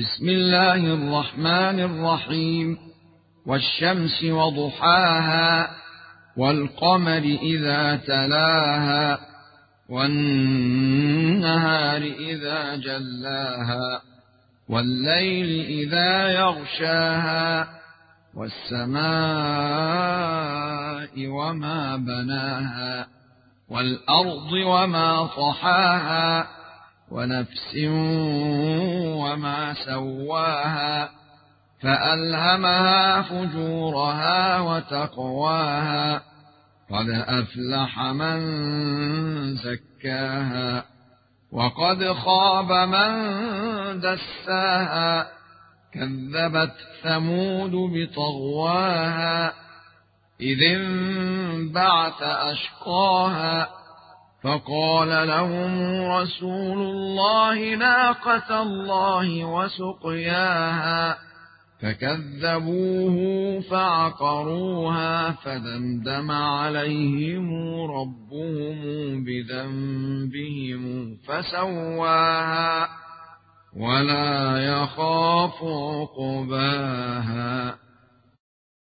بسم الله الرحمن الرحيم. والشمس وضحاها والقمر إذا تلاها والنهار إذا جلاها والليل إذا يغشاها والسماء وما بناها والأرض وما طحاها ونفس وما سواها فألهمها فجورها وتقواها قد أفلح من زكاها وقد خاب من دساها كذبت ثمود بطغواها إذ انبعث أشقاها فقال لهم رسول الله ناقة الله وسقياها فكذبوه فعقروها فدمدم عليهم ربهم بذنبهم فسواها ولا يخاف عقباها.